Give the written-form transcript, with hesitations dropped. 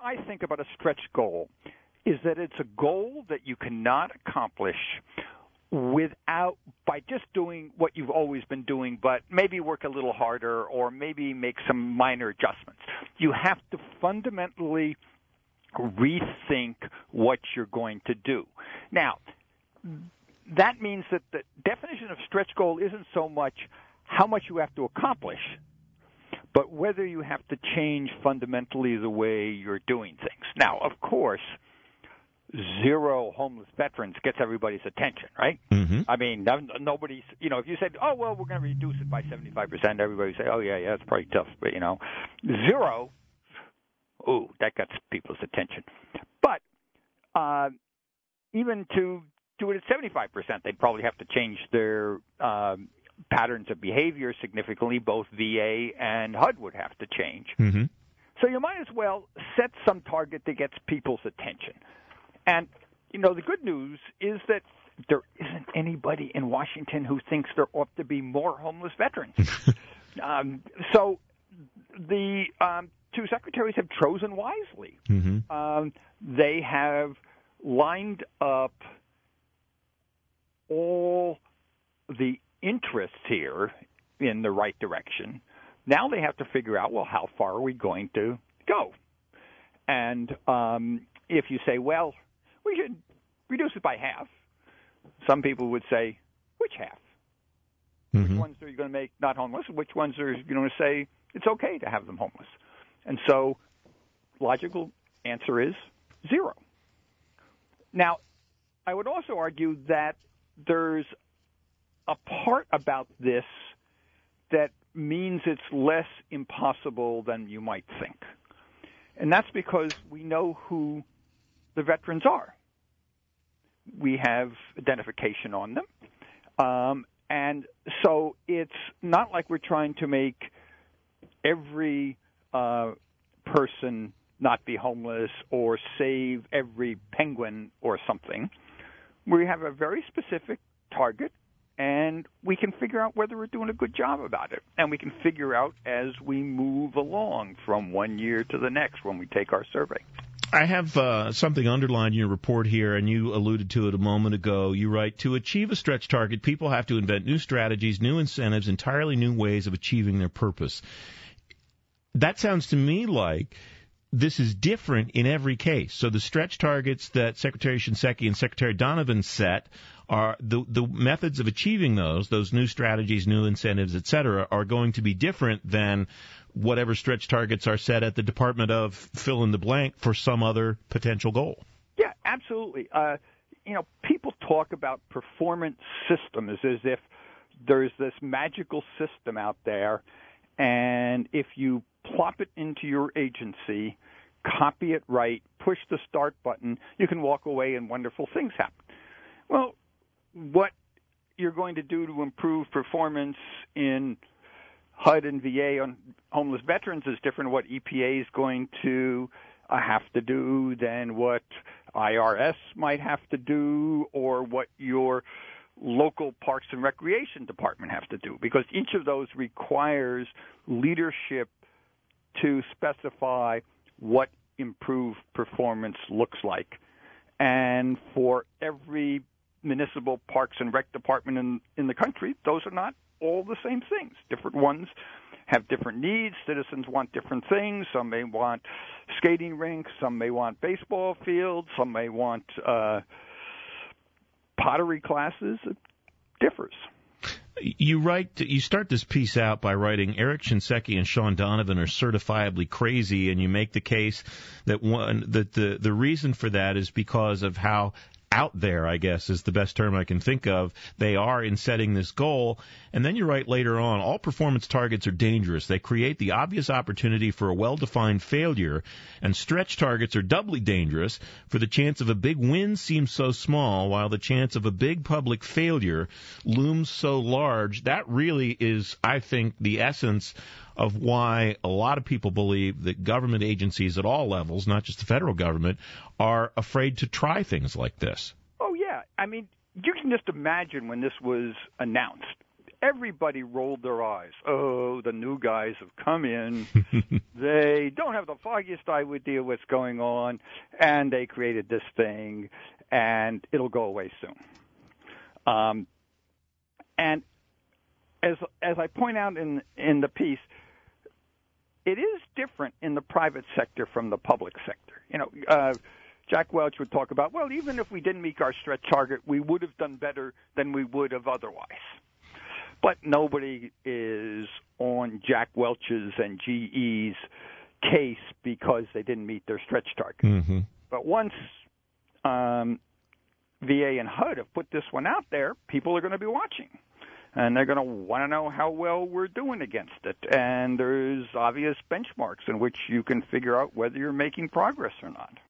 I think about a stretch goal is that it's a goal that you cannot accomplish by just doing what you've always been doing, but maybe work a little harder or maybe make some minor adjustments. You have to fundamentally rethink what you're going to do. Now, that means that the definition of stretch goal isn't so much how much you have to accomplish, but whether you have to change fundamentally the way you're doing things. Now, of course, 0 homeless veterans gets everybody's attention, right? Mm-hmm. I mean, nobody's, if you said, oh, well, we're going to reduce it by 75%, everybody would say, oh, yeah, it's probably tough. But, 0, ooh, that gets people's attention. But even to do it at 75%, they'd probably have to change their patterns of behavior significantly. Both VA and HUD would have to change. Mm-hmm. So you might as well set some target that gets people's attention. And, the good news is that there isn't anybody in Washington who thinks there ought to be more homeless veterans. So the two secretaries have chosen wisely. Mm-hmm. They have lined up all the interests here in the right direction. Now they have to figure out, well, how far are we going to go? And if you say, well, we should reduce it by half, some people would say, which half? Mm-hmm. Which ones are you going to make not homeless? Which ones are you going to say it's okay to have them homeless? And so logical answer is 0. Now, I would also argue that there's a part about this that means it's less impossible than you might think. And that's because we know who the veterans are. We have identification on them. And so it's not like we're trying to make every person not be homeless or save every penguin or something. We have a very specific target, and we can figure out whether we're doing a good job about it. And we can figure out as we move along from one year to the next when we take our survey. I have something underlined in your report here, and you alluded to it a moment ago. You write, to achieve a stretch target, people have to invent new strategies, new incentives, entirely new ways of achieving their purpose. That sounds to me like this is different in every case. So the stretch targets that Secretary Shinseki and Secretary Donovan set are the methods of achieving those new strategies, new incentives, et cetera, are going to be different than whatever stretch targets are set at the Department of fill in the blank for some other potential goal. Yeah, absolutely. People talk about performance systems as if there's this magical system out there, and if you plop it into your agency, copy it right, push the start button, you can walk away and wonderful things happen. Well, what you're going to do to improve performance in HUD and VA on homeless veterans is different than what EPA is going to have to do than what IRS might have to do or what your local Parks and Recreation Department have to do, because each of those requires leadership to specify what improved performance looks like. And for every municipal Parks and Rec department in the country, those are not all the same things. Different ones have different needs. Citizens want different things. Some may want skating rinks. Some may want baseball fields. Some may want pottery classes. It differs. You start this piece out by writing Eric Shinseki and Sean Donovan are certifiably crazy, and you make the case that the reason for that is because of how out there, I guess, is the best term I can think of, they are in setting this goal. And then you write later on, all performance targets are dangerous. They create the obvious opportunity for a well-defined failure, and stretch targets are doubly dangerous, for the chance of a big win seems so small, while the chance of a big public failure looms so large. That really is, I think, the essence of why a lot of people believe that government agencies at all levels, not just the federal government, are afraid to try things like this. Oh, yeah. I mean, you can just imagine when this was announced. everybody rolled their eyes. Oh, the new guys have come in. They don't have the foggiest idea what's going on, and they created this thing, and it'll go away soon. And as I point out in the piece, it is different in the private sector from the public sector. Jack Welch would talk about, well, even if we didn't meet our stretch target, we would have done better than we would have otherwise. But nobody is on Jack Welch's and GE's case because they didn't meet their stretch target. Mm-hmm. But once VA and HUD have put this one out there, people are going to be watching. And they're going to want to know how well we're doing against it. And there's obvious benchmarks in which you can figure out whether you're making progress or not.